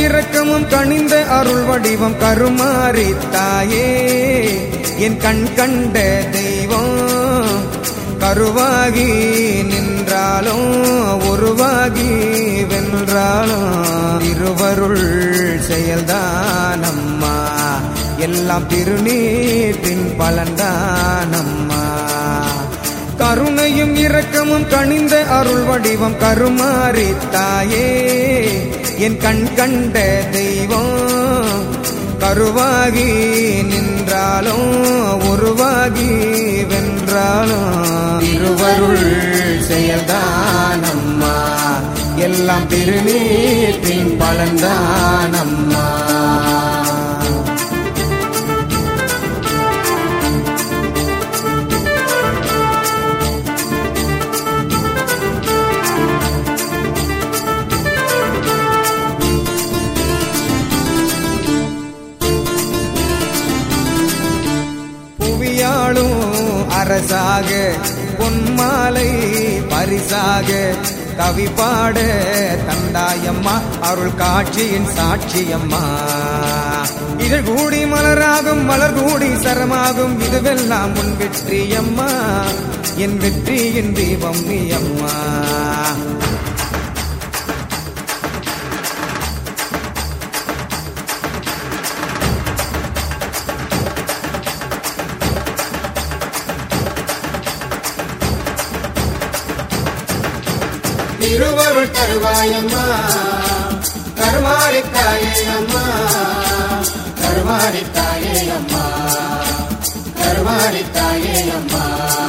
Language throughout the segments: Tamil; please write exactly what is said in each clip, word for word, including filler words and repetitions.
இரக்கமும் கனிந்த அருள் வடிவம் கருமாரி தாயே என் கண் கண்ட தெய்வம் கருவாகி நின்றாலும் உருவாகி வென்றாலும் இருவருள் செயல்தானம்மா எல்லாம் திருநீற்றின் பலன்தானம்மா கருணையும் இரக்கமும் கனிந்த அருள் வடிவம் கருமாரி தாயே என் கண் கண்ட தெய்வம் கருவாகி நின்றாலும் உருவாகி வென்றாலும் இருவருள் செயல்தானம்மா எல்லாம் திருநீற்றின் பலன்தானம்மா அரசாக பொன்மாலை பரிசாக கவி பாட தந்தாயம்மா அருள் காட்சியின் சாட்சியம்மா இதழ் கூடி மலராகும் மலர் கூடி சரமாகும் இதுவெல்லாம் உன் வெற்றியம்மா என் வெற்றியின் தீபம் நீ அம்மா திருவருள் தருவாயம்மா கருமாரி தாயே அம்மா கருமாரி தாயே அம்மா கருமாரி தாயே அம்மா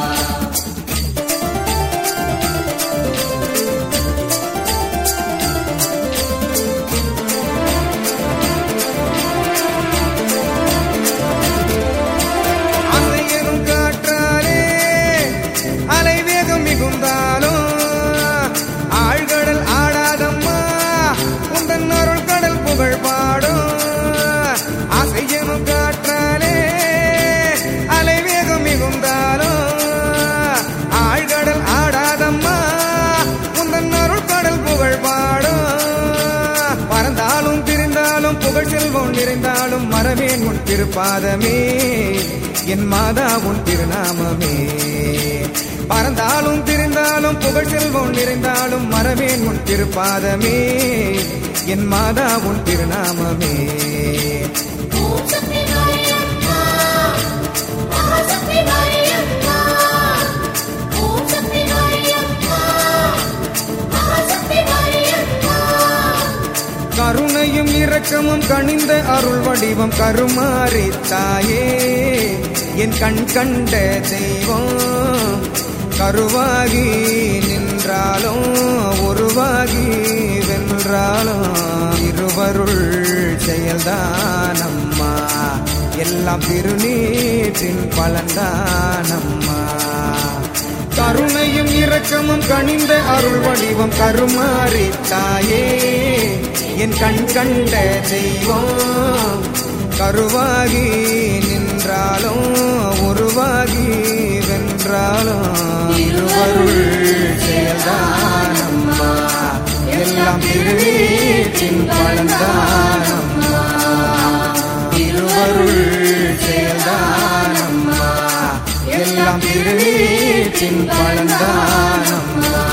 அசையரும் காற்றாலே அலை வேகம் மிகுந்தாலும் ஆழ்கடல் ஆடாதம்மா உந்தன் அருள் கடல் புகழ் பாடும் ஆசையனும் காற்றாலே அலை வேகம் மிகுந்தாலும் ஆழ்கடல் ஆடாதம்மா உந்தன் அருள் கடல் புகழ் பாடும் பறந்தாலும் பிரிந்தாலும் புகழ் செல்வம் நிறைந்தாலும் மரவேன் உன் திருப்பாதமே என் மாதா உன் திருநாமமே பறந்தாலும் திரிந்தாலும் புகழ் செல்வம் நிறைந்தாலும் மரவேன் உன் திருப்பாதமே என் மாதா உன் திருநாமமே கருணையும் இரக்கமும் கனிந்த அருள் வடிவம் கருமாரி தாயே என் கண் கண்ட தெய்வம் கருவாகி நின்றாலும் உருவாகி வென்றாலும் இருவருள் செயல்தானம்மா எல்லாம் திருநீற்றின் பலன்தானம்மா கருணையும் இரக்கமும் கனிந்த அருள் வடிவம் கருமாரி தாயே என் கண் கண்ட தெய்வம் கருவாகி நின்றாலும் உருவாகி வென்றாலும் இருவருள் செயல்தானம்மா எல்லாம் திருநீற்றின் பலன்தானம்மா இருவருள் செயல்தானம்மா எல்லாம் திருநீற்றின் பலன்தானம்மா